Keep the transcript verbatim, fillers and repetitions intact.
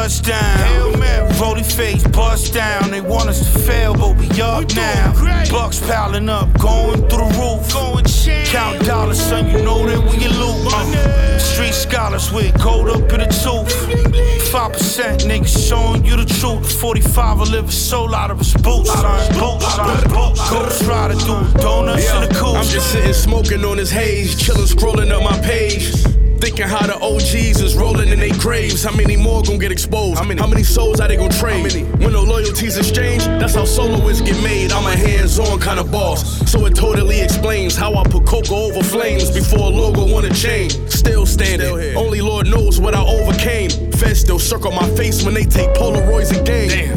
touchdown. Rolly face, bust down. They want us to fail, but we up now. Bucks piling up, going through the roof. Count dollars, son, you know that we get loot. Uh, street scholars with gold up in the tooth. Five percent niggas showing you the truth. Forty-five will live a soul out of his boots. Boots, boots. Ghost rider doing donuts yeah, in the cool. I'm just sitting smoking on his haze, chilling, scrolling up my page. Thinking how the O Gs is rolling in their graves. How many more gon' get exposed? How many, how many souls are they gon' trade? When no loyalties exchange, that's how soloists get made. I'm a hands-on kind of boss, so it totally explains how I put coca over flames before a logo wanna change. Still standing, Still only Lord knows what I overcame. Feds still circle my face when they take Polaroids and game.